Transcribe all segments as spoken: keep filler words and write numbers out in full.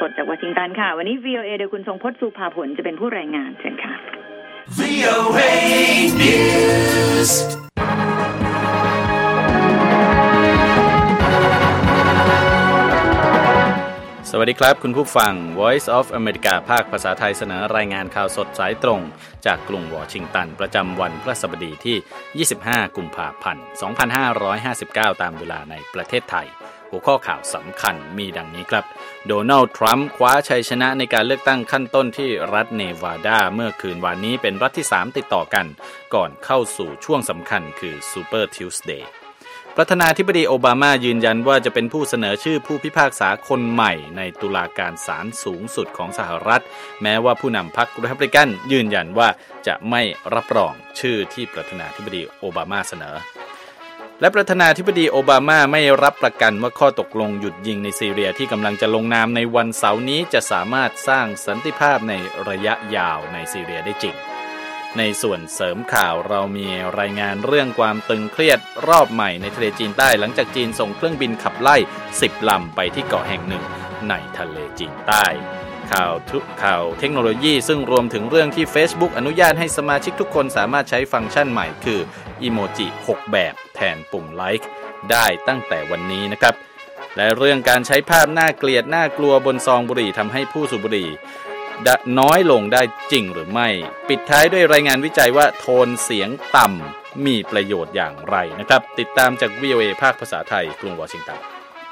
ดจากวอชิงตันค่ะวันนี้ วี โอ เอ โดยคุณทรงพจน์สุภาผลจะเป็นผู้รายงานเชิญค่ะ วี โอ เอ News สวัสดีครับคุณผู้ฟัง Voice of America ภาคภาษาไทยเสนอรายงานข่าวสดสายตรงจากกรุงวอชิงตันประจำวันพฤหัสบดีที่ยี่สิบห้ากุมภาพันธ์สองพันห้าร้อยห้าสิบเก้าตามเวลาในประเทศไทยหัวข้อข่าวสำคัญมีดังนี้ครับโดนัลด์ทรัมป์คว้าชัยชนะในการเลือกตั้งขั้นต้นที่รัฐเนวาดาเมื่อคืนวานนี้เป็นรัฐที่สามติดต่อกันก่อนเข้าสู่ช่วงสำคัญคือ Super Tuesdayประธานาธิบดีโอบามายืนยันว่าจะเป็นผู้เสนอชื่อผู้พิพากษาคนใหม่ในตุลาการศาลสูงสุดของสหรัฐแม้ว่าผู้นำพรรครีพับลิกันยืนยันว่าจะไม่รับรองชื่อที่ประธานาธิบดีโอบามาเสนอและประธานาธิบดีโอบามาไม่รับประกันว่าข้อตกลงหยุดยิงในซีเรียที่กำลังจะลงนามในวันเสาร์นี้จะสามารถสร้างสันติภาพในระยะยาวในซีเรียได้จริงในส่วนเสริมข่าวเรามีรายงานเรื่องความตึงเครียดรอบใหม่ในทะเลจีนใต้หลังจากจีนส่งเครื่องบินขับไล่สิบลำไปที่เกาะแห่งหนึ่งในทะเลจีนใต้ข่าวทุกข่าวเทคโนโลยีซึ่งรวมถึงเรื่องที่ Facebook อนุญาตให้สมาชิกทุกคนสามารถใช้ฟังก์ชันใหม่คืออีโมจิหกแบบแทนปุ่มไลค์ได้ตั้งแต่วันนี้นะครับและเรื่องการใช้ภาพน่าเกลียดน่ากลัวบนซองบุหรี่ทำให้ผู้สูบบุหรี่น้อยลงได้จริงหรือไม่ปิดท้ายด้วยรายงานวิจัยว่าโทนเสียงต่ำมีประโยชน์อย่างไรนะครับติดตามจาก วี โอ เอ ภาคภาษาไทยกรุงวอชิงตัน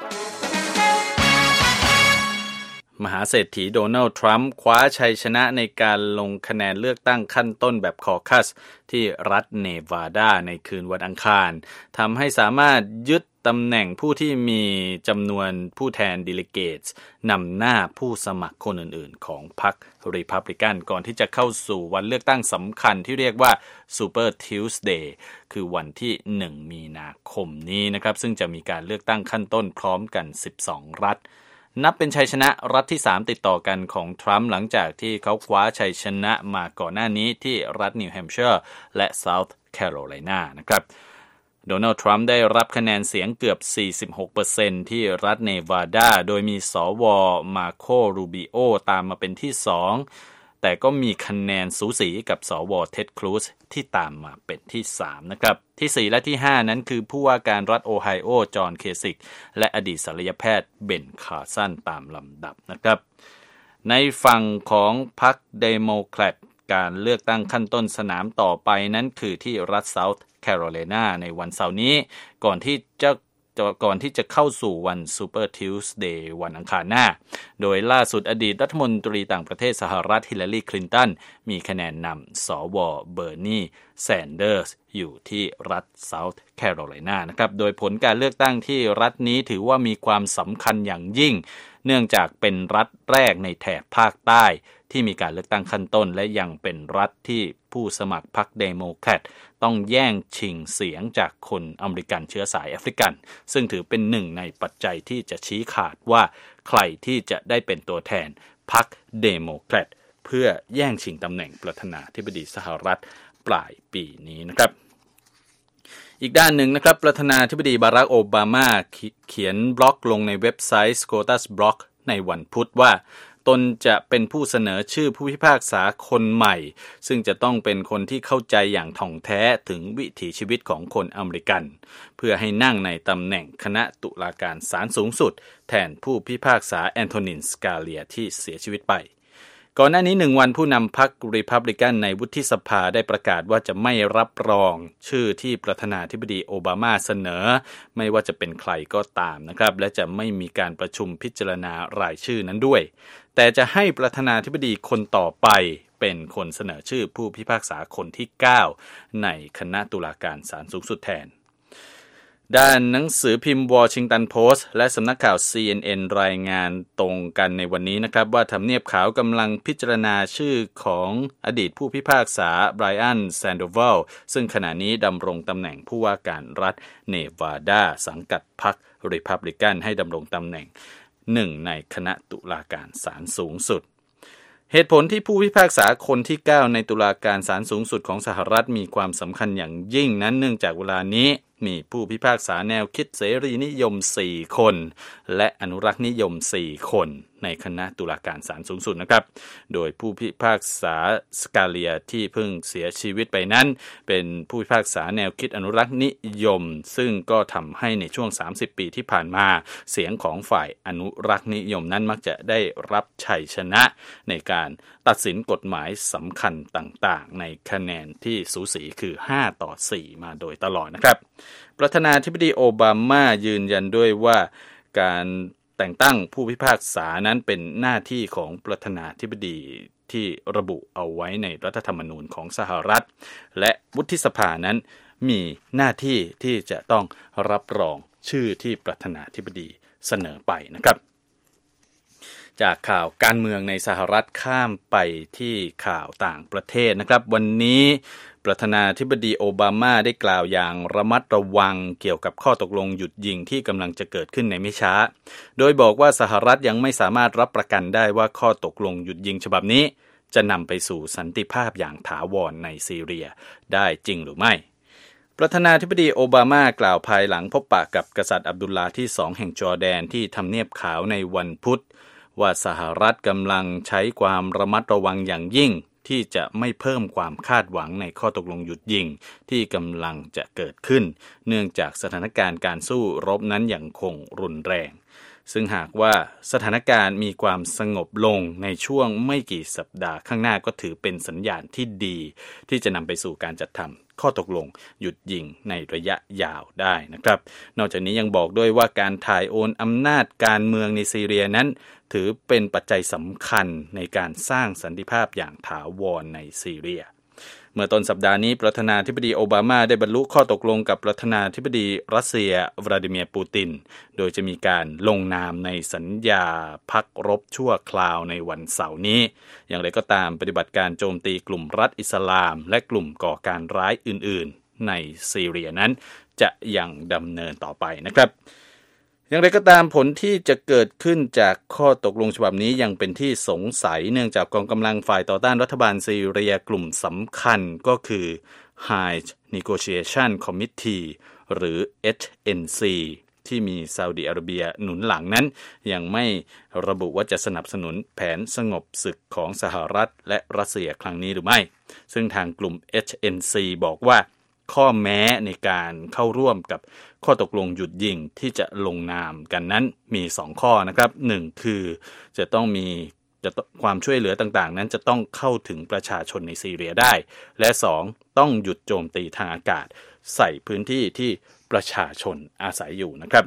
มหาเศรษฐีโดนัลด์ทรัมป์คว้าชัยชนะในการลงคะแนนเลือกตั้งขั้นต้นแบบคอคัสที่รัฐเนวาดาในคืนวันอังคารทำให้สามารถยึดตำแหน่งผู้ที่มีจำนวนผู้แทนดิลิเกตส์นำหน้าผู้สมัครคนอื่นๆของพรรครีพับลิกันก่อนที่จะเข้าสู่วันเลือกตั้งสำคัญที่เรียกว่า Super Tuesday คือวันที่หนึ่งมีนาคมนี้นะครับซึ่งจะมีการเลือกตั้งขั้นต้นพร้อมกันสิบสองรัฐนับเป็นชัยชนะรัฐที่สามติดต่อกันของทรัมป์หลังจากที่เขาคว้าชัยชนะมาก่อนหน้านี้ที่รัฐนิวแฮมป์เชอร์และเซาท์แคโรไลนานะครับโดนัลด์ทรัมป์ได้รับคะแนนเสียงเกือบ สี่สิบหกเปอร์เซ็นต์ ที่รัฐเนวาดาโดยมีสวมาโครูบิโอตามมาเป็นที่สองแต่ก็มีคะแนนสูสีกับสวเท็ดครูซที่ตามมาเป็นที่สามนะครับที่สี่และที่ห้านั้นคือผู้ว่าการรัฐโอไฮโอจอห์นเคซิกและอดีตศัลยแพทย์เบนคาร์สันตามลำดับนะครับในฝั่งของพรรคเดโมแครตการเลือกตั้งขั้นต้นสนามต่อไปนั้นคือที่รัฐเซาท์แคโรไลนาในวันเสาร์นี้ก่อนที่จะก่อนที่จะเข้าสู่วัน Super Tuesday วันอังคารหน้าโดยล่าสุดอดีตรัฐมนตรีต่างประเทศสหรัฐฮิลลารีคลินตันมีคะแนนนำสวเบอร์นีแซนเดอร์สอยู่ที่รัฐเซาท์แคโรไลนานะครับโดยผลการเลือกตั้งที่รัฐนี้ถือว่ามีความสำคัญอย่างยิ่งเนื่องจากเป็นรัฐแรกในแถบภาคใต้ที่มีการเลือกตั้งขั้นต้นและยังเป็นรัฐที่ผู้สมัครพรรคเดโมแครตต้องแย่งชิงเสียงจากคนอเมริกันเชื้อสายแอฟริกันซึ่งถือเป็นหนึ่งในปัจจัยที่จะชี้ขาดว่าใครที่จะได้เป็นตัวแทนพรรคเดโมแครตเพื่อแย่งชิงตำแหน่งประธานาธิบดีสหรัฐปลายปีนี้นะครับอีกด้านหนึ่งนะครับประธานาธิบดีบารักโอบามาเขียนบล็อกลงในเว็บไซต์ Scotus Blog ในวันพุธว่าตนจะเป็นผู้เสนอชื่อผู้พิพากษาคนใหม่ซึ่งจะต้องเป็นคนที่เข้าใจอย่างถ่องแท้ถึงวิถีชีวิตของคนอเมริกันเพื่อให้นั่งในตำแหน่งคณะตุลาการศาลสูงสุดแทนผู้พิพากษาแอนโทนิน สกาเลียที่เสียชีวิตไปก่อนหน้านี้หนึ่งวันผู้นำพรรครีพับลิกันในวุฒิสภาได้ประกาศว่าจะไม่รับรองชื่อที่ประธานาธิบดีโอบามาเสนอไม่ว่าจะเป็นใครก็ตามนะครับและจะไม่มีการประชุมพิจารณารายชื่อนั้นด้วยแต่จะให้ประธานาธิบดีคนต่อไปเป็นคนเสนอชื่อผู้พิพากษาคนที่เก้าในคณะตุลาการศาลสูงสุดแทนด้านหนังสือพิมพ์วอชิงตันโพสต์และสำนักข่าว ซี เอ็น เอ็น รายงานตรงกันในวันนี้นะครับว่าทำเนียบขาวกำลังพิจารณาชื่อของอดีตผู้พิพากษาไบรอัน แซนโดวัลซึ่งขณะนี้ดำรงตำแหน่งผู้ว่าการรัฐเนวาดาสังกัดพรรครีพับลิกันให้ดำรงตำแหน่งหนึ่งในคณะตุลาการศาลสูงสุดเหตุผลที่ผู้พิพากษาคนที่เก้าในตุลาการศาลสูงสุดของสหรัฐมีความสำคัญอย่างยิ่งนั้นเนื่องจากเวลานี้มีผู้พิพากษาแนวคิดเสรีนิยมสี่คนและอนุรักษ์นิยมสี่คนในคณะตุลาการศาลสูงสุดนะครับโดยผู้พิพากษาสกาเลียที่เพิ่งเสียชีวิตไปนั้นเป็นผู้พิพากษาแนวคิดอนุรักษ์นิยมซึ่งก็ทำให้ในช่วงสามสิบปีที่ผ่านมาเสียงของฝ่ายอนุรักษ์นิยมนั้นมักจะได้รับชัยชนะในการตัดสินกฎหมายสำคัญต่างๆในคะแนนที่สูสีคือห้าต่อสี่มาโดยตลอดนะครับประธานาธิบดีโอบามายืนยันด้วยว่าการแต่งตั้งผู้พิพากษานั้นเป็นหน้าที่ของประธานาธิบดีที่ระบุเอาไว้ในรัฐธรรมนูญของสหรัฐและวุฒิสภานั้นมีหน้าที่ที่จะต้องรับรองชื่อที่ประธานาธิบดีเสนอไปนะครับจากข่าวการเมืองในสหรัฐข้ามไปที่ข่าวต่างประเทศนะครับวันนี้ประธานาธิบดีโอบามาได้กล่าวอย่างระมัดระวังเกี่ยวกับข้อตกลงหยุดยิงที่กำลังจะเกิดขึ้นในไม่ช้าโดยบอกว่าสหรัฐยังไม่สามารถรับประกันได้ว่าข้อตกลงหยุดยิงฉบับนี้จะนำไปสู่สันติภาพอย่างถาวรในซีเรียได้จริงหรือไม่ประธานาธิบดีโอบามากล่าวภายหลังพบปะกับกษัตริย์อับดุลลาห์ที่สองแห่งจอร์แดนที่ทำเนียบขาวในวันพุธว่าสหรัฐกำลังใช้ความระมัดระวังอย่างยิ่งที่จะไม่เพิ่มความคาดหวังในข้อตกลงหยุดยิงที่กำลังจะเกิดขึ้นเนื่องจากสถานการณ์การสู้รบนั้นยังคงรุนแรงซึ่งหากว่าสถานการณ์มีความสงบลงในช่วงไม่กี่สัปดาห์ข้างหน้าก็ถือเป็นสัญญาณที่ดีที่จะนำไปสู่การจัดทำข้อตกลงหยุดยิงในระยะยาวได้นะครับนอกจากนี้ยังบอกด้วยว่าการถ่ายโอนอำนาจการเมืองในซีเรียนั้นถือเป็นปัจจัยสำคัญในการสร้างสันติภาพอย่างถาวรในซีเรียเมื่อต้นสัปดาห์นี้ประธานาธิบดีโอบามาได้บรรลุข้อตกลงกับประธานาธิบดีรัสเซียวลาดิเมียร์ปูตินโดยจะมีการลงนามในสัญญาพักรบชั่วคราวในวันเสาร์นี้อย่างไรก็ตามปฏิบัติการโจมตีกลุ่มรัฐอิสลามและกลุ่มก่อการร้ายอื่นๆในซีเรียนั้นจะยังดำเนินต่อไปนะครับอย่างไรก็ตามผลที่จะเกิดขึ้นจากข้อตกลงฉบับนี้ยังเป็นที่สงสัยเนื่องจากกองกำลังฝ่ายต่อต้านรัฐบาลซีเรียกลุ่มสำคัญก็คือ High Negotiation Committee หรือ เอช เอ็น ซี ที่มีซาอุดิอาระเบียหนุนหลังนั้นยังไม่ระบุว่าจะสนับสนุนแผนสงบศึกของสหรัฐและรัสเซียครั้งนี้หรือไม่ซึ่งทางกลุ่ม เอช เอ็น ซี บอกว่าข้อแม้ในการเข้าร่วมกับข้อตกลงหยุดยิงที่จะลงนามกันนั้นมีสองข้อนะครับหนึ่งคือจะต้องมีจะความช่วยเหลือต่างๆนั้นจะต้องเข้าถึงประชาชนในซีเรียได้และสองต้องหยุดโจมตีทางอากาศใส่พื้นที่ที่ประชาชนอาศัยอยู่นะครับ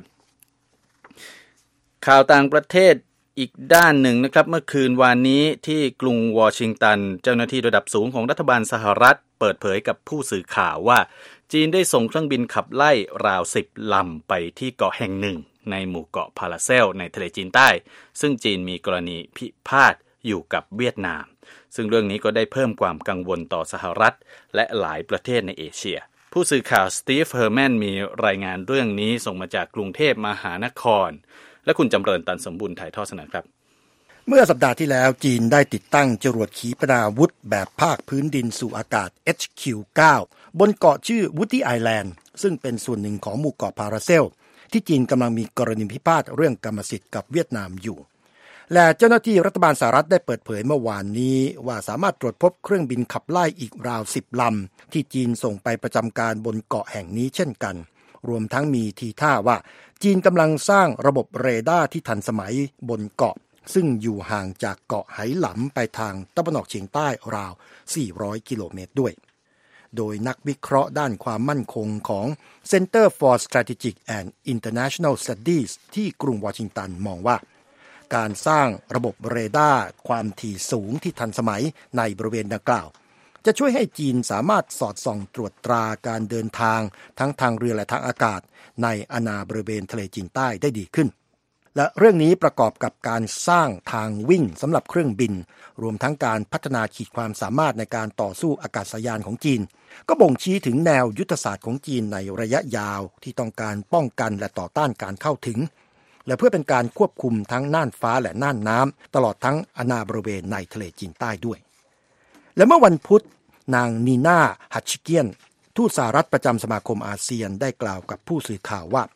ข่าวต่างประเทศอีกด้านหนึ่งนะครับเมื่อคืนวานนี้ที่กรุงวอชิงตันเจ้าหน้าที่ระดับสูงของรัฐบาลสหรัฐเปิดเผยกับผู้สื่อข่าวว่าจีนได้ส่งเครื่องบินขับไล่ราวสิบลำไปที่เกาะแห่งหนึ่งในหมู่เกาะพาราเซลในทะเลจีนใต้ซึ่งจีนมีกรณีพิพาทอยู่กับเวียดนามซึ่งเรื่องนี้ก็ได้เพิ่มความกังวลต่อสหรัฐและหลายประเทศในเอเชียผู้สื่อข่าวสตีฟเฮอร์แมนมีรายงานเรื่องนี้ส่งมาจากกรุงเทพมหานครและคุณจำเริญตันสมบูรณ์ถ่ายทอดเสนอครับเมื่อสัปดาห์ที่แล้วจีนได้ติดตั้งจรวดขีปนาวุธแบบภาคพื้นดินสู่อากาศ เอช คิว ไนน์ บนเกาะชื่อวูดดี้ไอแลนด์ซึ่งเป็นส่วนหนึ่งของหมู่เกาะพาราเซลที่จีนกำลังมีกรณีพิพาทเรื่องกรรมสิทธิ์กับเวียดนามอยู่และเจ้าหน้าที่รัฐบาลสหรัฐได้เปิดเผยเมื่อวานนี้ว่าสามารถตรวจพบเครื่องบินขับไล่อีกราวสิบลำที่จีนส่งไปประจำการบนเกาะแห่งนี้เช่นกันรวมทั้งมีทีท่าว่าจีนกำลังสร้างระบบเรดาร์ที่ทันสมัยบนเกาะซึ่งอยู่ห่างจากเกาะไหหลำไปทางตะวันออกเฉียงใต้ราวสี่ร้อยกิโลเมตรด้วยโดยนักวิเคราะห์ด้านความมั่นคงของ Center for Strategic and International Studies ที่กรุงวอชิงตันมองว่าการสร้างระบบเรดาร์ความถี่สูงที่ทันสมัยในบริเวณดังกล่าวจะช่วยให้จีนสามารถสอดส่องตรวจตราการเดินทางทั้งทางเรือและทางอากาศในอาณาบริเวณทะเลจีนใต้ได้ดีขึ้นและเรื่องนี้ประกอบกับการสร้างทางวิ่งสำหรับเครื่องบินรวมทั้งการพัฒนาขีดความสามารถในการต่อสู้อากาศยานของจีนก็บ่งชี้ถึงแนวยุทธศาสตร์ของจีนในระยะยาวที่ต้องการป้องกันและต่อต้านการเข้าถึงและเพื่อเป็นการควบคุมทั้งน่านฟ้าและน่านน้ำตลอดทั้งอาณาบริเวณในทะเลจีนใต้ด้วยและเมื่อวันพุธนางนีน่าฮัตชิเกียนทูตสหรัฐประจำสมาคมอาเซียนได้กล่าวกับผู้สื่อข่าวว่า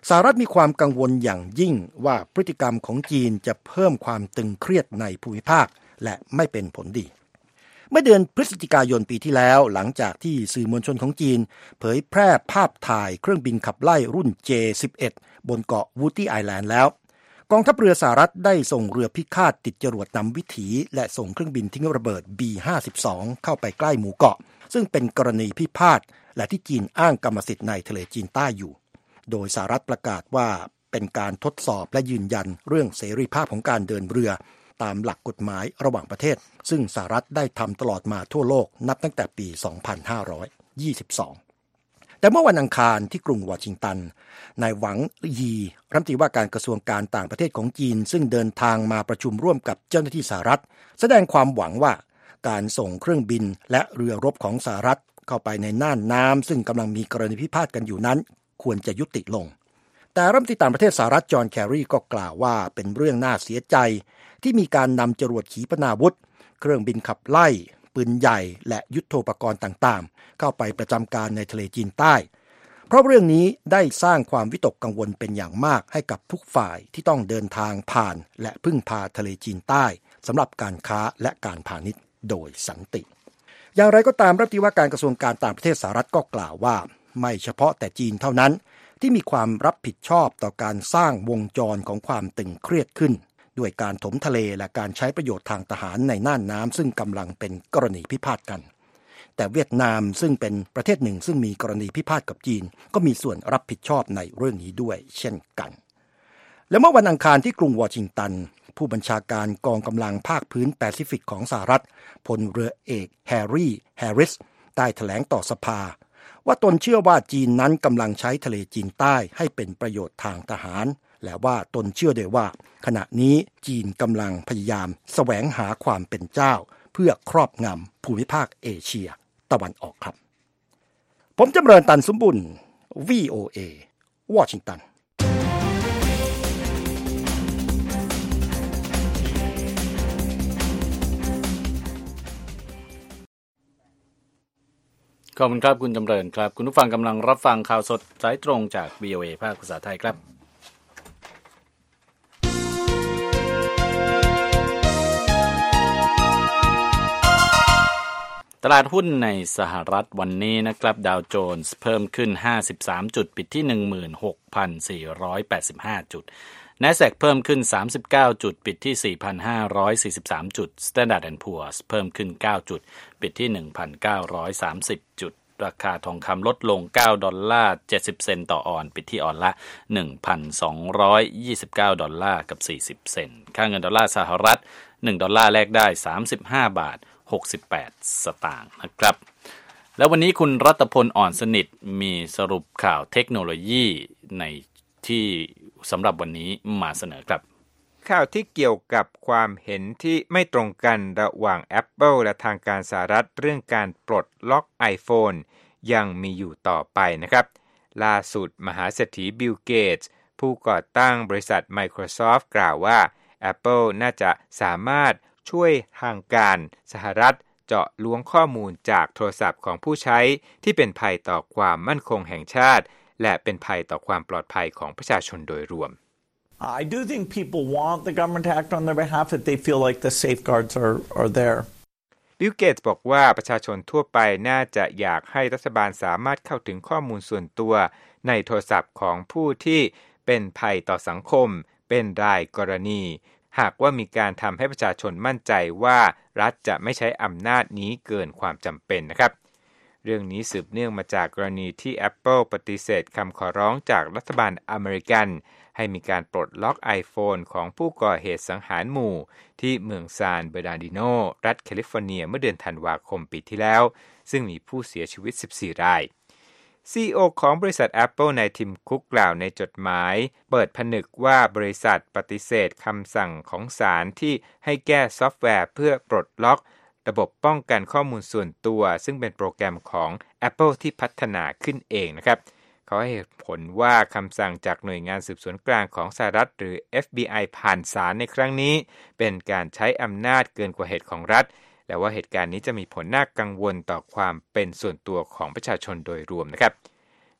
สหรัฐมีความกังวลอย่างยิ่งว่าพฤติกรรมของจีนจะเพิ่มความตึงเครียดในภูมิภาคและไม่เป็นผลดีเมื่อเดือนพฤศจิกายนปีที่แล้วหลังจากที่สื่อมวลชนของจีนเผยแพร่ภาพถ่ายเครื่องบินขับไล่รุ่น เจ สิบเอ็ด บนเกาะวูดดี้ไอแลนด์แล้วกองทัพเรือสหรัฐได้ส่งเรือพิฆาตติดจรวดนำวิถีและส่งเครื่องบินทิ้งระเบิด บี ห้าสิบสอง เข้าไปใกล้หมู่เกาะซึ่งเป็นกรณีพิพาทและที่จีนอ้างกรรมสิทธิ์ในทะเลจีนใต้อยู่โดยสหรัฐประกาศว่าเป็นการทดสอบและยืนยันเรื่องเสรีภาพของการเดินเรือตามหลักกฎหมายระหว่างประเทศซึ่งสหรัฐได้ทำตลอดมาทั่วโลกนับตั้งแต่ปี สองพันห้าร้อยยี่สิบสอง แต่เมื่อวันอังคารที่กรุงวอชิงตันนายหวังยีรัฐมนตรีว่าการกระทรวงการต่างประเทศของจีนซึ่งเดินทางมาประชุมร่วมกับเจ้าหน้าที่สหรัฐแสดงความหวังว่าการส่งเครื่องบินและเรือรบของสหรัฐเข้าไปในน่านน้ำซึ่งกำลังมีกรณีพิพาทกันอยู่นั้นควรจะยุติลงแต่รัฐมนตรีต่างประเทศสหรัฐจอห์นแครีก็กล่าวว่าเป็นเรื่องน่าเสียใจที่มีการนำจรวดขีปนาวุธเครื่องบินขับไล่ปืนใหญ่และยุทโธปกรณ์ต่างๆเข้าไปประจำการในทะเลจีนใต้เพราะเรื่องนี้ได้สร้างความวิตกกังวลเป็นอย่างมากให้กับทุกฝ่ายที่ต้องเดินทางผ่านและพึ่งพาทะเลจีนใต้สำหรับการค้าและการพาณิชย์โดยสันติอย่างไรก็ตามรัฐมนตรีว่าการกระทรวงการต่างประเทศสหรัฐก็กล่าวว่าไม่เฉพาะแต่จีนเท่านั้นที่มีความรับผิดชอบต่อการสร้างวงจรของความตึงเครียดขึ้นด้วยการถมทะเลและการใช้ประโยชน์ทางทหารในน่านน้ำซึ่งกำลังเป็นกรณีพิพาทกันแต่เวียดนามซึ่งเป็นประเทศหนึ่งซึ่งมีกรณีพิพาทกับจีนก็มีส่วนรับผิดชอบในเรื่องนี้ด้วยเช่นกันและเมื่อวันอังคารที่กรุงวอชิงตันผู้บัญชาการกองกำลังภาคพื้นแปซิฟิกของสหรัฐพลเรือเอกแฮร์รี่แฮร์ริสได้แถลงต่อสภาว่าตนเชื่อว่าจีนนั้นกำลังใช้ทะเลจีนใต้ให้เป็นประโยชน์ทางทหารและว่าตนเชื่อด้วยว่าขณะนี้จีนกำลังพยายามแสวงหาความเป็นเจ้าเพื่อครอบงำภูมิภาคเอเชียตะวันออกครับผมจำเริญตันสมบุญ วี โอ เอ วอชิงตันขอบคุณครับคุณจำเริญครับคุณผู้ฟังกำลังรับฟังข่าวสดสายตรงจาก วี โอ เอ ภาคภาษาไทยครับตลาดหุ้นในสหรัฐวันนี้นะครับดาวโจนส์เพิ่มขึ้นห้าสิบสามจุดปิดที่ หนึ่งหมื่นหกพันสี่ร้อยแปดสิบห้า จุด NASDAQ เพิ่มขึ้นสามสิบเก้าจุดปิดที่ สี่พันห้าร้อยสี่สิบสาม จุด Standard แอนด์ Poor's เพิ่มขึ้นเก้าจุดปิดที่ หนึ่งพันเก้าร้อยสามสิบ จุดราคาทองคำลดลงเก้าดอลลาร์เจ็ดสิบเซนต์ต่อออนซ์ปิดที่ออนซ์ละ หนึ่งพันสองร้อยยี่สิบเก้าดอลลาร์กับสี่สิบเซนต์ค่าเงินดอลลาร์สหรัฐหนึ่งดอลลาร์แลกได้สามสิบห้าบาทหกสิบแปดสตางค์นะครับแล้ววันนี้คุณรัตพลอ่อนสนิทมีสรุปข่าวเทคโนโลยีในที่สำหรับวันนี้มาเสนอครับข่าวที่เกี่ยวกับความเห็นที่ไม่ตรงกันระหว่าง Apple และทางการสหรัฐเรื่องการปลดล็อก iPhone ยังมีอยู่ต่อไปนะครับล่าสุดมหาเศรษฐีบิล เกตส์ผู้ก่อตั้งบริษัท Microsoft กล่าวว่า Apple น่าจะสามารถช่วยทางการสหรัฐเจาะล้วงข้อมูลจากโทรศัพท์ของผู้ใช้ที่เป็นภัยต่อความมั่นคงแห่งชาติและเป็นภัยต่อความปลอดภัยของประชาชนโดยรวม I do think people want the government to act on their behalf if they feel like the safeguards are are there. Bill Gates บอกว่าประชาชนทั่วไปน่าจะอยากให้รัฐบาลสามารถเข้าถึงข้อมูลส่วนตัวในโทรศัพท์ของผู้ที่เป็นภัยต่อสังคมเป็นรายกรณีหากว่ามีการทำให้ประชาชนมั่นใจว่ารัฐจะไม่ใช้อำนาจนี้เกินความจำเป็นนะครับเรื่องนี้สืบเนื่องมาจากกรณีที่ Apple ปฏิเสธคำขอร้องจากรัฐบาลอเมริกันให้มีการปลดล็อก iPhone ของผู้ก่อเหตุสังหารหมู่ที่เมืองซานเบอร์นาร์ดิโนรัฐแคลิฟอร์เนียเมื่อเดือนธันวาคมปีที่แล้วซึ่งมีผู้เสียชีวิตสิบสี่ราย ซี อี โอ ของบริษัท Apple นายทิมคุกกล่าวในจดหมายเปิดผนึกว่าบริษัทปฏิเสธคำสั่งของศาลที่ให้แก้ซอฟต์แวร์เพื่อปลดล็อกระบบป้องกันข้อมูลส่วนตัวซึ่งเป็นโปรแกรมของ Apple ที่พัฒนาขึ้นเองนะครับเขาให้เหตุผลว่าคำสั่งจากหน่วยงานสืบสวนกลางของสหรัฐหรือ เอฟ บี ไอ ผ่านศาลในครั้งนี้เป็นการใช้อำนาจเกินกว่าเหตุของรัฐและว่าเหตุการณ์นี้จะมีผลน่ากังวลต่อความเป็นส่วนตัวของประชาชนโดยรวมนะครับ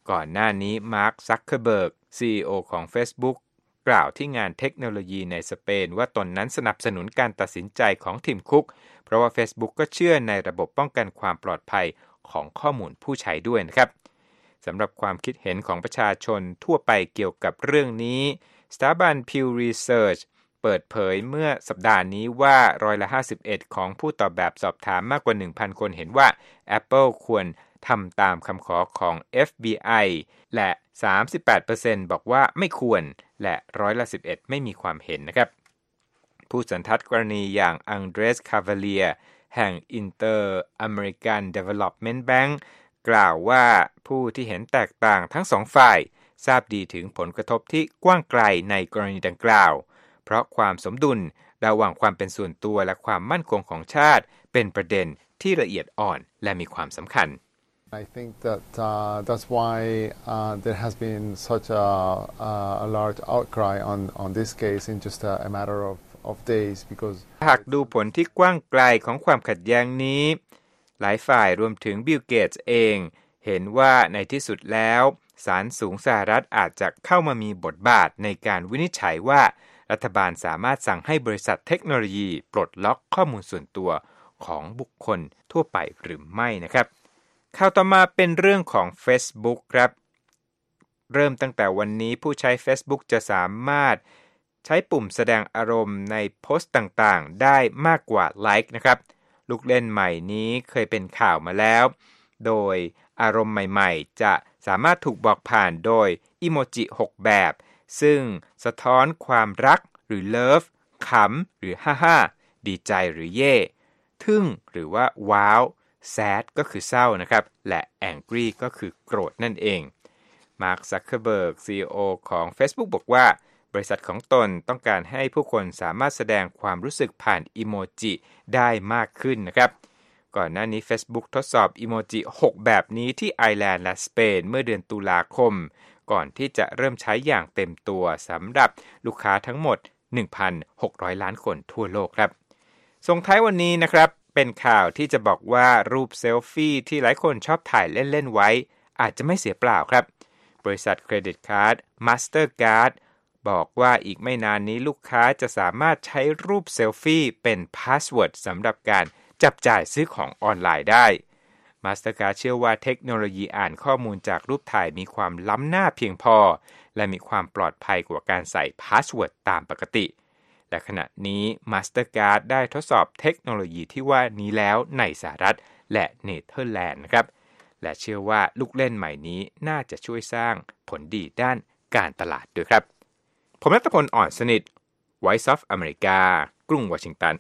ก่อนหน้านี้มาร์ค ซักเคอร์เบิร์ก ซี อี โอ ของ Facebook กล่าวที่งานเทคโนโลยีในสเปนว่าตนนั้นสนับสนุนการตัดสินใจของทีมคุกเพราะว่า Facebook ก็เชื่อในระบบป้องกันความปลอดภัยของข้อมูลผู้ใช้ด้วยนะครับสำหรับความคิดเห็นของประชาชนทั่วไปเกี่ยวกับเรื่องนี้สถาบัน Pew Research เปิดเผยเมื่อสัปดาห์นี้ว่าร้อยละห้าสิบเอ็ดของผู้ตอบแบบสอบถามมากกว่า หนึ่งพัน คนเห็นว่า Apple ควรทำตามคำขอของ เอฟ บี ไอ และ สามสิบแปดเปอร์เซ็นต์ บอกว่าไม่ควรและร้อยละสิบเอ็ดไม่มีความเห็นนะครับผู้สันทัดกรณีอย่างอังเดรส คาเวเลียแห่ง Inter-American Development Bank กล่าวว่าผู้ที่เห็นแตกต่างทั้งสองฝ่ายทราบดีถึงผลกระทบที่กว้างไกลในกรณีดังกล่าวเพราะความสมดุลระหว่างความเป็นส่วนตัวและความมั่นคงของชาติเป็นประเด็นที่ละเอียดอ่อนและมีความสำคัญ I think that uh, that's why uh, there has been such a, uh, a large outcry on, on this case in just a, a matter of, of days because หากดูผลที่กว้างไกลของความขัดแย้งนี้หลายฝ่ายรวมถึงบิล เกตส์เองเห็นว่าในที่สุดแล้วศาลสูงสหรัฐอาจจะเข้ามามีบทบาทในการวินิจฉัยว่ารัฐบาลสามารถสั่งให้บริษัทเทคโนโลยีปลดล็อกข้อมูลส่วนตัวของบุคคลทั่วไปหรือไม่นะครับข่าวต่อมาเป็นเรื่องของ Facebook ครับเริ่มตั้งแต่วันนี้ผู้ใช้ Facebook จะสามารถใช้ปุ่มแสดงอารมณ์ในโพสต์ต่างๆได้มากกว่าไลค์นะครับลูกเล่นใหม่นี้เคยเป็นข่าวมาแล้วโดยอารมณ์ใหม่ๆจะสามารถถูกบอกผ่านโดยอิโมจิหกแบบซึ่งสะท้อนความรักหรือเลิฟขำหรือฮ่าฮ่าดีใจหรือเย่ทึ่งหรือว่าว้าวsad ก็คือเศร้านะครับและ angry ก็คือโกรธนั่นเองมาร์ค ซักเคอร์เบิร์ก ซี อี โอ ของ Facebook บอกว่าบริษัทของตนต้องการให้ผู้คนสามารถแสดงความรู้สึกผ่านอิโมจิได้มากขึ้นนะครับก่อนหน้านี้ Facebook ทดสอบอิโมจิหกแบบนี้ที่ไอร์แลนด์และสเปนเมื่อเดือนตุลาคมก่อนที่จะเริ่มใช้อย่างเต็มตัวสำหรับลูกค้าทั้งหมด หนึ่งพันหกร้อย ล้านคนทั่วโลกครับส่งท้ายวันนี้นะครับเป็นข่าวที่จะบอกว่ารูปเซลฟี่ที่หลายคนชอบถ่ายเล่นๆไว้อาจจะไม่เสียเปล่าครับบริษัทเครดิตการ์ด Mastercard บอกว่าอีกไม่นานนี้ลูกค้าจะสามารถใช้รูปเซลฟี่เป็นพาสเวิร์ดสำหรับการจับจ่ายซื้อของออนไลน์ได้ Mastercard เชื่อว่าเทคโนโลยีอ่านข้อมูลจากรูปถ่ายมีความล้ำหน้าเพียงพอและมีความปลอดภัยกว่าการใส่พาสเวิร์ดตามปกติและขณะนี้ Mastercard ได้ทดสอบเทคโนโลยีที่ว่านี้แล้วในสหรัฐและเนเธอร์แลนด์นะครับและเชื่อว่าลูกเล่นใหม่นี้น่าจะช่วยสร้างผลดีด้านการตลาดด้วยครับผมณัฐพล อ่อนสนิท Voice of America กรุงวอชิงตัน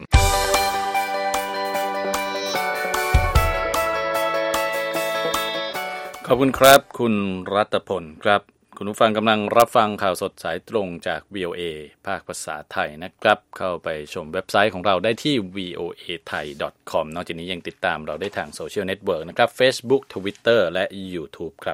ขอบคุณครับคุณรัตพลครับคุณผู้ฟังกำลังรับฟังข่าวสดสายตรงจาก วี โอ เอ ภาคภาษาไทยนะครับเข้าไปชมเว็บไซต์ของเราได้ที่ วี โอ เอ ไทย ดอท คอม นอกจากนี้ยังติดตามเราได้ทางโซเชียลเน็ตเวิร์กนะครับ Facebook Twitter และ YouTube ครับ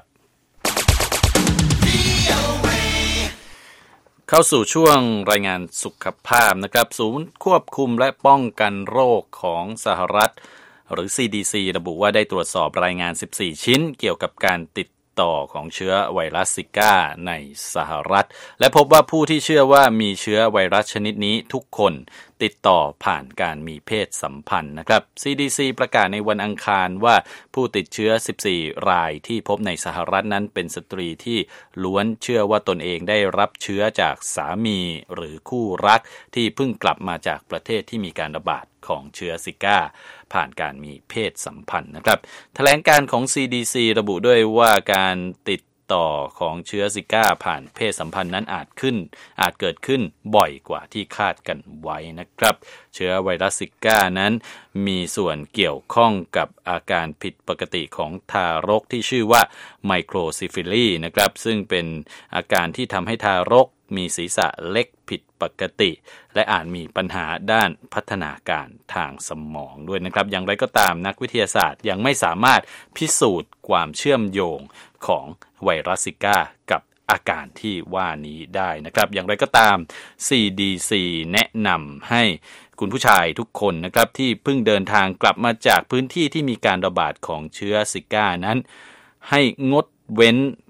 เข้าสู่ช่วงรายงานสุขภาพนะครับศูนย์ควบคุมและป้องกันโรคของสหรัฐหรือ ซี ดี ซี ระบุว่าได้ตรวจสอบรายงานสิบสี่ชิ้นเกี่ยวกับการติดต่อของเชื้อไวรัสซิก้าในสหรัฐและพบว่าผู้ที่เชื่อว่ามีเชื้อไวรัสชนิดนี้ทุกคนติดต่อผ่านการมีเพศสัมพันธ์นะครับ ซี ดี ซี ประกาศในวันอังคารว่าผู้ติดเชื้อสิบสี่รายที่พบในสหรัฐนั้นเป็นสตรีที่ล้วนเชื่อว่าตนเองได้รับเชื้อจากสามีหรือคู่รักที่เพิ่งกลับมาจากประเทศที่มีการระบาดของเชื้อซิก้าผ่านการมีเพศสัมพันธ์นะครับแถลงการของ ซี ดี ซี ระบุด้วยว่าการติดต่อของเชื้อซิก้าผ่านเพศสัมพันธ์นั้นอาจขึ้นอาจเกิดขึ้นบ่อยกว่าที่คาดกันไว้นะครับเชื้อไวรัสซิก้านั้นมีส่วนเกี่ยวข้องกับอาการผิดปกติของทารกที่ชื่อว่าไมโครซิฟิลีนะครับซึ่งเป็นอาการที่ทำให้ทารกมีศีรษะเล็กผิดปกติและอาจมีปัญหาด้านพัฒนาการทางสมองด้วยนะครับอย่างไรก็ตามนักวิทยาศาสตร์ยังไม่สามารถพิสูจน์ความเชื่อมโยงของไวรัสซิก้ากับอาการที่ว่านี้ได้นะครับอย่างไรก็ตาม ซี ดี ซี แนะนำให้คุณผู้ชายทุกคนนะครับที่เพิ่งเดินทางกลับมาจากพื้นที่ที่มีการระบาดของเชื้อซิก้านั้นให้งดเว้น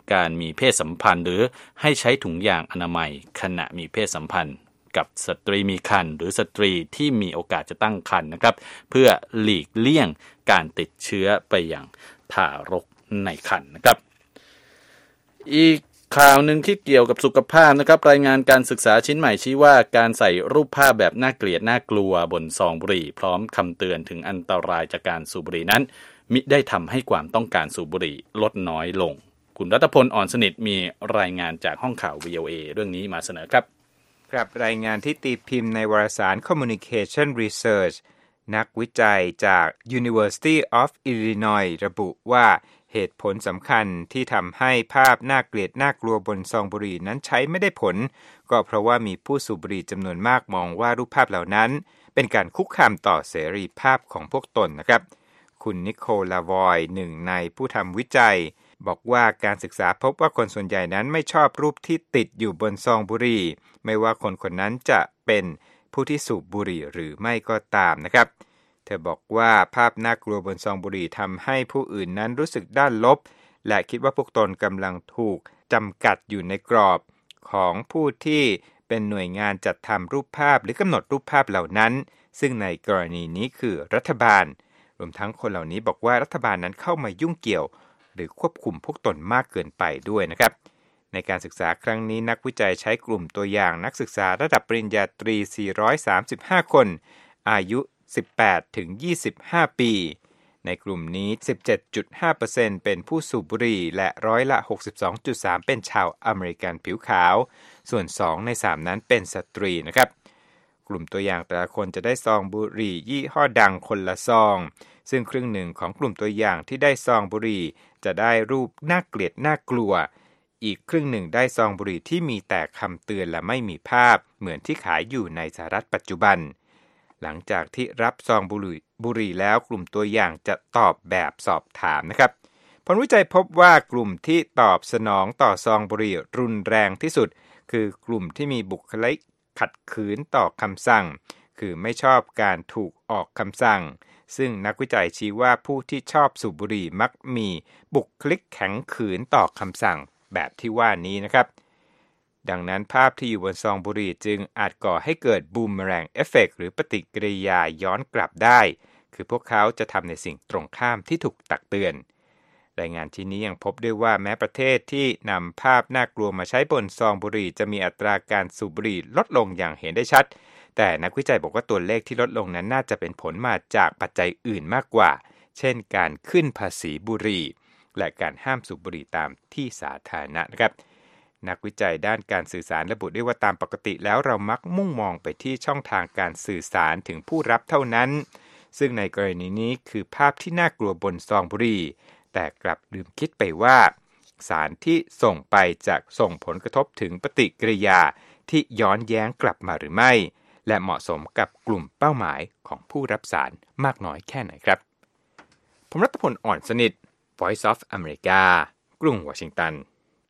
การมีเพศสัมพันธ์หรือให้ใช้ถุงยางอนามัยขณะมีเพศสัมพันธ์กับสตรีมีครรภ์หรือสตรีที่มีโอกาสจะตั้งครรภ์นะครับเพื่อหลีกเลี่ยงการติดเชื้อไปยังทารกในครรภ์นะครับอีกข่าวหนึ่งที่เกี่ยวกับสุขภาพนะครับรายงานการศึกษาชิ้นใหม่ชี้ว่าการใส่รูปภาพแบบน่าเกลียดน่ากลัวบนซองบุหรี่พร้อมคำเตือนถึงอันตรายจากการสูบบุหรี่นั้นมิได้ทำให้ความต้องการสูบบุหรี่ลดน้อยลงคุณรัตพลอ่อนสนิทมีรายงานจากห้องข่าว วี โอ เอ เรื่องนี้มาเสนอครับครับรายงานที่ตีพิมพ์ในวารสาร Communication Research นักวิจัยจาก University of Illinois ระบุว่าเหตุผลสำคัญที่ทำให้ภาพน่าเกลียดน่ากลัวบนซองบุหรี่นั้นใช้ไม่ได้ผลก็เพราะว่ามีผู้สูบบุหรี่จำนวนมากมองว่ารูปภาพเหล่านั้นเป็นการคุกคามต่อเสรีภาพของพวกตนนะครับคุณนิโคลาวอยหนึ่งในผู้ทำวิจัยบอกว่าการศึกษาพบว่าคนส่วนใหญ่นั้นไม่ชอบรูปที่ติดอยู่บนซองบุหรี่ไม่ว่าคนคนนั้นจะเป็นผู้ที่สูบบุหรี่หรือไม่ก็ตามนะครับเธอบอกว่าภาพน่ากลัวบนซองบุหรี่ทำให้ผู้อื่นนั้นรู้สึกด้านลบและคิดว่าพวกตนกำลังถูกจำกัดอยู่ในกรอบของผู้ที่เป็นหน่วยงานจัดทำรูปภาพหรือกำหนดรูปภาพเหล่านั้นซึ่งในกรณีนี้คือรัฐบาลรวมทั้งคนเหล่านี้บอกว่ารัฐบาลนั้นเข้ามายุ่งเกี่ยวหรือควบคุมพวกตนมากเกินไปด้วยนะครับในการศึกษาครั้งนี้นักวิจัยใช้กลุ่มตัวอย่างนักศึกษาระดับปริญญาตรีสี่ร้อยสามสิบห้าคนอายุสิบแปดถึงยี่สิบห้าปีในกลุ่มนี้ สิบเจ็ดจุดห้าเปอร์เซ็นต์ เป็นผู้สูบบุหรี่และร้อยละ หกสิบสองจุดสาม เป็นชาวอเมริกันผิวขาวส่วนสองในสามนั้นเป็นสตรีนะครับกลุ่มตัวอย่างแต่ละคนจะได้ซองบุหรี่ยี่ห้อดังคนละซองซึ่งครึ่งหนึ่งของกลุ่มตัวอย่างที่ได้ซองบุหรี่จะได้รูปน่าเกลียดน่ากลัวอีกครึ่งหนึ่งได้ซองบุหรี่ที่มีแต่คำเตือนและไม่มีภาพเหมือนที่ขายอยู่ในสหรัฐปัจจุบันหลังจากที่รับซองบุหรี่บุหรี่แล้วกลุ่มตัวอย่างจะตอบแบบสอบถามนะครับผลวิจัยพบว่ากลุ่มที่ตอบสนองต่อซองบุหรี่รุนแรงที่สุดคือกลุ่มที่มีบุคลิกขัดขืนต่อคำสั่งคือไม่ชอบการถูกออกคำสั่งซึ่งนักวิจัยชี้ว่าผู้ที่ชอบสูบบุหรี่มักมีบุคลิกแข็งขืนต่อคำสั่งแบบที่ว่านี้นะครับดังนั้นภาพที่อยู่บนซองบุหรี่จึงอาจก่อให้เกิดบูมเมอแรงเอฟเฟกต์หรือปฏิกิริยาย้อนกลับได้คือพวกเขาจะทำในสิ่งตรงข้ามที่ถูกตักเตือนรายงานที่นี้ยังพบด้วยว่าแม้ประเทศที่นำภาพน่ากลัวมาใช้บนซองบุหรี่จะมีอัตราการสูบบุหรี่ลดลงอย่างเห็นได้ชัดแต่นักวิจัยบอกว่าตัวเลขที่ลดลงนั้นน่าจะเป็นผลมาจากปัจจัยอื่นมากกว่าเช่นการขึ้นภาษีบุหรี่และการห้ามสูบบุหรี่ตามที่สาธารณะนะครับนักวิจัยด้านการสื่อสารระบุได้ว่าตามปกติแล้วเรามักมุ่งมองไปที่ช่องทางการสื่อสารถึงผู้รับเท่านั้นซึ่งในกรณีนี้คือภาพที่น่ากลัวบนซองบุหรี่แต่กลับลืมคิดไปว่าสารที่ส่งไปจะส่งผลกระทบถึงปฏิกิริยาที่ย้อนแย้งกลับมาหรือไม่และเหมาะสมกับกลุ่มเป้าหมายของผู้รับสารมากน้อยแค่ไหนครับผมรัตพลอ่อนสนิท Voice of America กรุงวอชิงตัน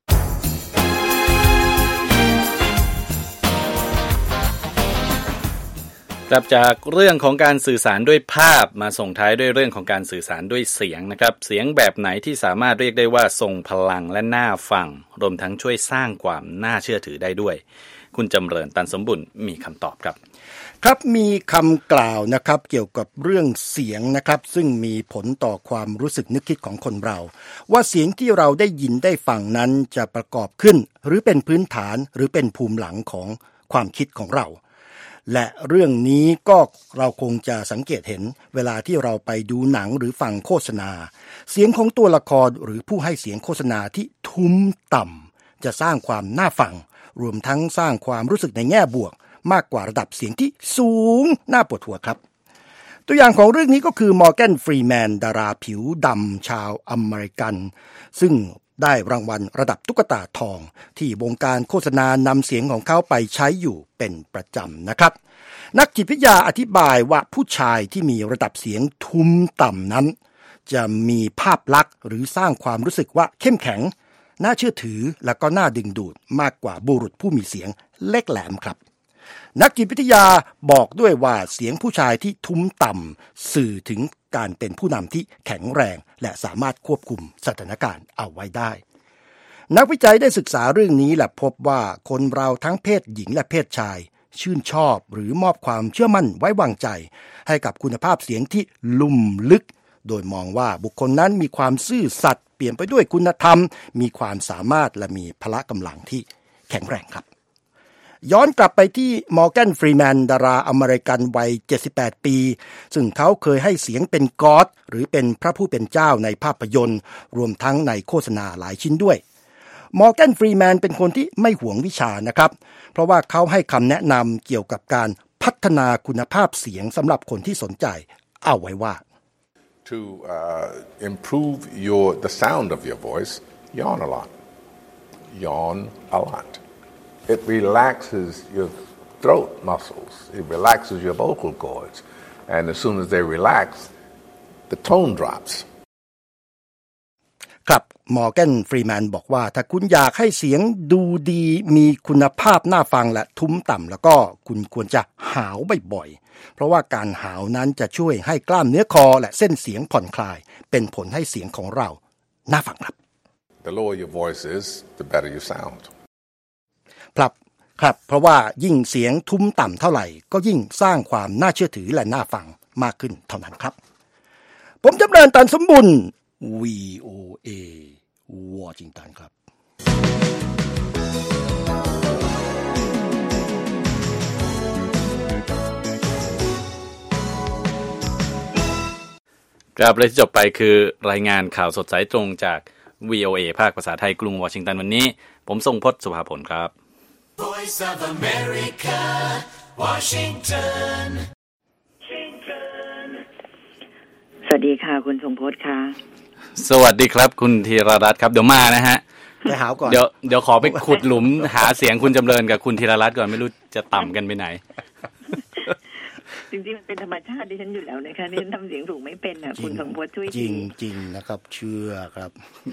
กลับจากเรื่องของการสื่อสารด้วยภาพมาส่งท้ายด้วยเรื่องของการสื่อสารด้วยเสียงนะครับเสียงแบบไหนที่สามารถเรียกได้ว่าทรงพลังและน่าฟังรวมทั้งช่วยสร้างความน่าเชื่อถือได้ด้วยคุณจำเริญตันสมบุญมีคำตอบครับครับมีคำกล่าวนะครับเกี่ยวกับเรื่องเสียงนะครับซึ่งมีผลต่อความรู้สึกนึกคิดของคนเราว่าเสียงที่เราได้ยินได้ฟังนั้นจะประกอบขึ้นหรือเป็นพื้นฐานหรือเป็นภูมิหลังของความคิดของเราและเรื่องนี้ก็เราคงจะสังเกตเห็นเวลาที่เราไปดูหนังหรือฟังโฆษณาเสียงของตัวละครหรือผู้ให้เสียงโฆษณาที่ทุ้มต่ำจะสร้างความน่าฟังรวมทั้งสร้างความรู้สึกในแง่บวกมากกว่าระดับเสียงที่สูงน่าปวดหัวครับตัวอย่างของเรื่องนี้ก็คือมอร์แกนฟรีแมนดาราผิวดำชาวอเมริกันซึ่งได้รางวัลระดับตุ๊กตาทองที่วงการโฆษณานำเสียงของเขาไปใช้อยู่เป็นประจำนะครับนักจิตวิทยาอธิบายว่าผู้ชายที่มีระดับเสียงทุ้มต่ำนั้นจะมีภาพลักษณ์หรือสร้างความรู้สึกว่าเข้มแข็งน่าเชื่อถือและก็น่าดึงดูดมากกว่าบุรุษผู้มีเสียงเล็กแหลมครับนักจิตวิทยาบอกด้วยว่าเสียงผู้ชายที่ทุ้มต่ำสื่อถึงการเป็นผู้นำที่แข็งแรงและสามารถควบคุมสถานการณ์เอาไว้ได้นักวิจัยได้ศึกษาเรื่องนี้และพบว่าคนเราทั้งเพศหญิงและเพศชายชื่นชอบหรือมอบความเชื่อมั่นไว้วางใจให้กับคุณภาพเสียงที่ลุ่มลึกโดยมองว่าบุคคลนั้นมีความซื่อสัตย์เปี่ยมไปด้วยคุณธรรมมีความสามารถและมีพละกำลังที่แข็งแรงครับย้อนกลับไปที่มอร์แกน ฟรีแมนดาราอเมริกันวัยเจ็ดสิบแปดปีซึ่งเขาเคยให้เสียงเป็นก็อดหรือเป็นพระผู้เป็นเจ้าในภาพยนตร์รวมทั้งในโฆษณาหลายชิ้นด้วยมอร์แกน ฟรีแมนเป็นคนที่ไม่หวงวิชานะครับเพราะว่าเขาให้คำแนะนำเกี่ยวกับการพัฒนาคุณภาพเสียงสำหรับคนที่สนใจเอาไว้ว่า To uh, improve your the sound of your voice, yawn a lot. Yawn a lot. It relaxes your throat muscles. It relaxes your vocal cords. And as soon as they relax, the tone drops. ครับมอร์แกน ฟรีแมนบอกว่าถ้าคุณอยากให้เสียงดูดีมีคุณภาพน่าฟังและทุ้มต่ำแล้วก็คุณควรจะหาวบ่อยๆเพราะว่าการหาวนั้นจะช่วยให้กล้ามเนื้อคอและเส้นเสียงผ่อนคลายเป็นผลให้เสียงของเราน่าฟังครับ The lower your voice is, the better you sound. ครับครับเพราะว่ายิ่งเสียงทุ้มต่ำเท่าไหร่ก็ยิ่งสร้างความน่าเชื่อถือและน่าฟังมากขึ้นเท่านั้นครับผมจำเริญตันสมบุญ วี โอ เอ วอชิงตันครับครับและที่จบไปคือรายงานข่าวสดสายตรงจาก วี โอ เอ ภาคภาษาไทยกรุงวอชิงตันวันนี้ผมทรงพจน์สุภาผลครับ Voice of America Washington สวัสดีค่ะคุณทรงพจน์ค่ะสวัสดีครับคุณธีรรัตน์ครับเดี๋ยวมานะฮะไปหาก่อนเดี๋ยวเดี๋ยวขอไปขุดหลุมหาเสียงคุณจำเริญกับคุณธีรรัตน์ก่อนไม่รู้จะต่ำกันไปไหนจริงๆมันเป็นธรรมชาติดิฉันอยู่แล้วนะคะนี่ทำเสียงสูงไม่เป็นอ่ะคุณทรงพจน์ช่วยจริงจริงนะครับเชื่อครับ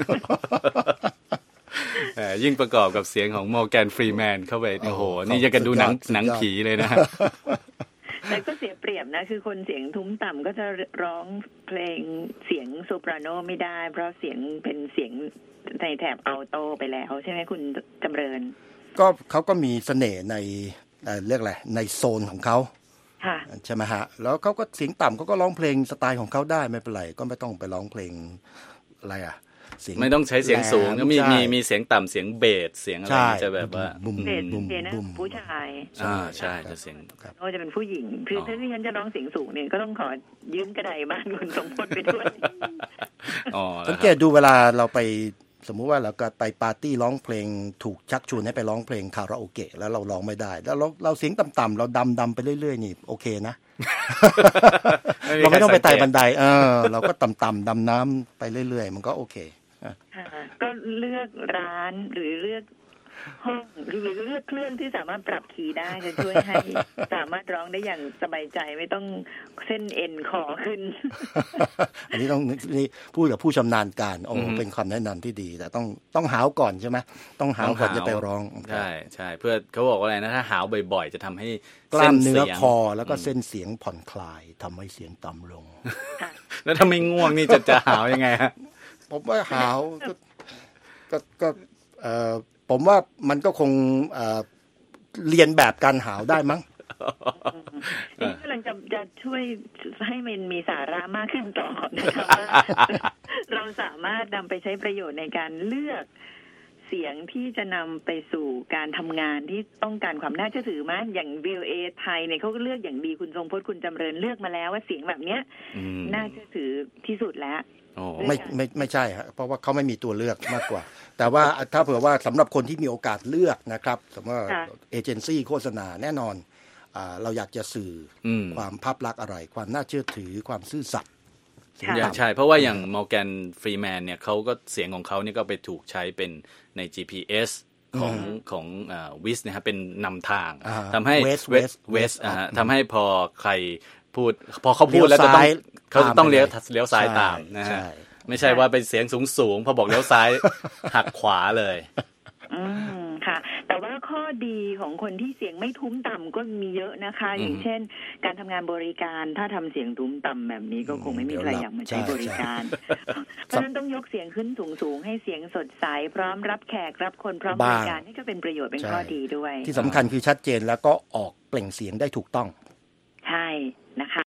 ยิ่งประกอบกับเสียงของมอร์แกน ฟรีแมนเข้าไปโอ้โหนี่จะกันดูหนังหนังผีเลยนะแต่ก็เสียเปรียบนะคือคนเสียงทุ้มต่ำก็จะร้องเพลงเสียงโซปราโนไม่ได้เพราะเสียงเป็นเสียงในแถบอัลโตไปแล้วใช่ไหมคุณจำเริญก็เขาก็มีเสน่ห์ในเรียกอะไรในโซนของเขาใช่ไหมฮะแล้วเขาก็เสียงต่ำเขาก็ร้องเพลงสไตล์ของเขาได้ไม่เป็นไรก็ไม่ต้องไปร้องเพลงอะไรอ่ะไม่ต้องใช้เสียงสูงก็มีมีมีเสียงต่ำเสียงเบสเสียงอะไรจะแบบว่าเบสเป็นผู้ชายอ่าใช่จะเสียงก็จะเป็นผู้หญิงคือถ้าที่ฉันจะร้องเสียงสูงเนี่ยก็ต้องขอยืมกระไดบ้านคุณสมพจน์ไปด้วยอ๋อสังเกตดูเวลาเราไปสมมุติว่าเราก็ไปปาร์ตี้ร้องเพลงถูกชักชวนให้ไปร้องเพลงคาราโอเกะแล้วเราร้องไม่ได้แล้วเราเราเสียงต่ำๆเราดำๆไปเรื่อยๆนี่โอเคนะเราไม่ต้องไปไต่บันไดเออเราก็ต่ำๆดำน้ำไปเรื่อยๆมันก็โอเคก็เลือกร้านหรือเลือกห้องหรือเลือกเครื่องที่สามารถปรับคีย์ได้จะช่วยให้สามารถร้องได้อย่างสบายใจไม่ต้องเส้นเอ็นคอขึ้นอันนี้ต้องนี่พูดกับผู้ชำนาญการโอ้เป็นคำแนะนำที่ดีแต่ต้องต้องหาวก่อนใช่ไหมต้องหาวก่อนจะไปร้องใช่ใช่เพื่อเขาบอกว่าอะไรนะถ้าหาวบ่อยๆจะทำให้กล้ามเนื้อคอแล้วก็เส้นเสียงผ่อนคลายทำให้เสียงต่ำลงแล้วถ้าไม่ง่วงนี่จะจะหาวยังไงฮะผมว่าหาวก็ก็ก็เอ่อผมว่ามันก็คงเอ่อเรียนแบบการหาวได้มั้งนี่กำลังจะจะช่วยให้มันมีสาระมากขึ้นต่อนะคะว่าเราสามารถนำไปใช้ประโยชน์ในการเลือกเสียงที่จะนำไปสู่การทำงานที่ต้องการความน่าเชื่อถือมั้ยอย่าง วี โอ เอ ไทยเนี่ยเขาก็เลือกอย่างดีคุณทรงพจน์คุณจำเริญเลือกมาแล้วว่าเสียงแบบเนี้ยน่าเชื่อถือที่สุดแล้วไม่ไม่ไม่ใช่ฮะเพราะว่าเขาไม่มีตัวเลือกมากกว่าแต่ว่าถ้าเผื่อว่าสำหรับคนที่มีโอกาสเลือกนะครับสมมติว่าเอเจนซี่โฆษณาแน่นอนอ่าเราอยากจะสื่อความภาพลักษณ์อะไรความน่าเชื่อถือความซื่อสัตย์ใช่เพราะว่าอย่างมอร์แกน ฟรีแมนเนี่ยเขาก็เสียงของเขาเนี่ยก็ไปถูกใช้เป็นใน จี พี เอส ของของอ่าวิสนะครับเป็นนำทางทำให้เวสเวสอ่าทำให้พอใครพูดพอเขาพูดแล้วจะต้องเขาจะต้องเลี้ยวเลี้ยวซ้ายตามนะฮะไม่ใช่ว่าเป็นเสียงสูงๆพอบอกเลี้ยวซ้ายหักขวาเลยอืมค่ะแต่ว่าข้อดีของคนที่เสียงไม่ทุ้มต่ำก็มีเยอะนะคะอย่างเช่นการทำงานบริการถ้าทำเสียงทุ้มต่ำแบบนี้ก็คงไม่มีใครอยากมาใช้บริการเพราะฉะนั้นต้องยกเสียงขึ้นสูงๆให้เสียงสดใสพร้อมรับแขกรับคนพร้อมบริการนี่ก็เป็นประโยชน์เป็นข้อดีด้วยที่สำคัญคือชัดเจนแล้วก็ออกเปล่งเสียงได้ถูกต้องใช่นะคะ